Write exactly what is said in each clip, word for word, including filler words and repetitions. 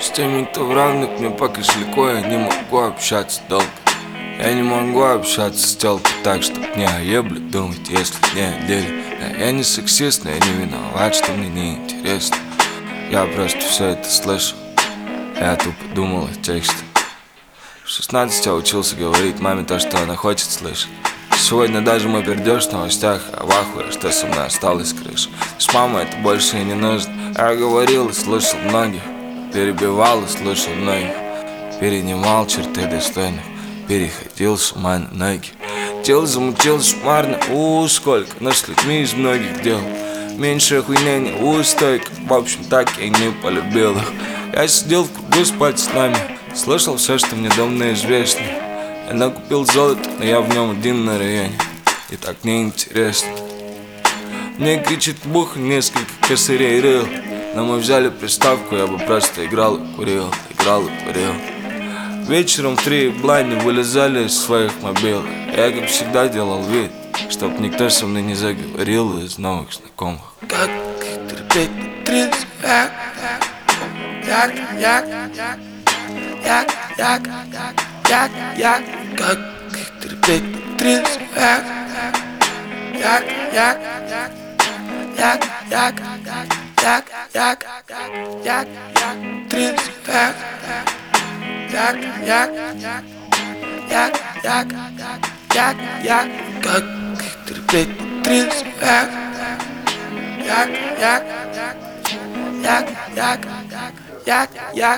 С теми, кто в равных мне по кошельку, я не могу общаться долго. Я не могу общаться с телкой так, чтоб не о ебле думать, если не о деле. Да, я не сексист, но я не виноват, что мне не интересно. Я просто все это слышал, я тупо думал о тексте. В шестнадцать я учился говорить маме то, что она хочет слышать. Сегодня даже мой пердеж в новостях, а в ахуе, что со мной осталось крыша. С мамой это больше и не нужно. Я говорил и слушал многих, перебивал и слушал многих, перенимал черты достойных, переходил с ума на ноги. Тело замутил шмарно, у сколько, но с людьми из многих дел. Меньше охуенения, у стойка. В общем, так я и не полюбил их. Я сидел в кругу с пацанами, слышал все, что мне давно известно. Я накупил золото, но я в нем один на районе, и так неинтересно. Мне кричит бух, несколько косырей рыл. Но мы взяли приставку, я бы просто играл и курил, играл и курил. Вечером в три блайны вылезали из своих мобилок. Я, как всегда, делал вид, чтоб никто со мной не заговорил из новых знакомых. Как терпеть тридцать, як, як, як, як, як, як, як, як, как терпеть тридцать, як, як, як, як, як, як, як, як, як, тридцать, як, як, як, як, як, як, як, как терпеть тридцать, як, як, як, як, як, як, як.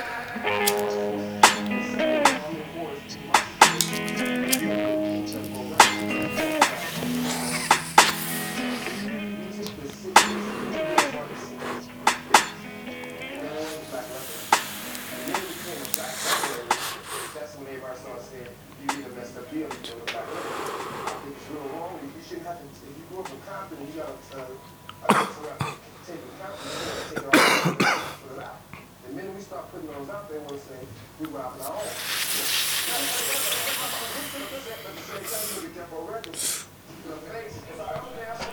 That's when everybody starts saying you either messed up deal or you look like that. I think it's real wrong. You shouldn't have to. If you grew up in Compton, you gotta uh, take it Compton, you gotta take it all out, put it out. The minute we start putting those out there, we're saying we robbing our own. At the same time, you look at Death Row Records. You know, because I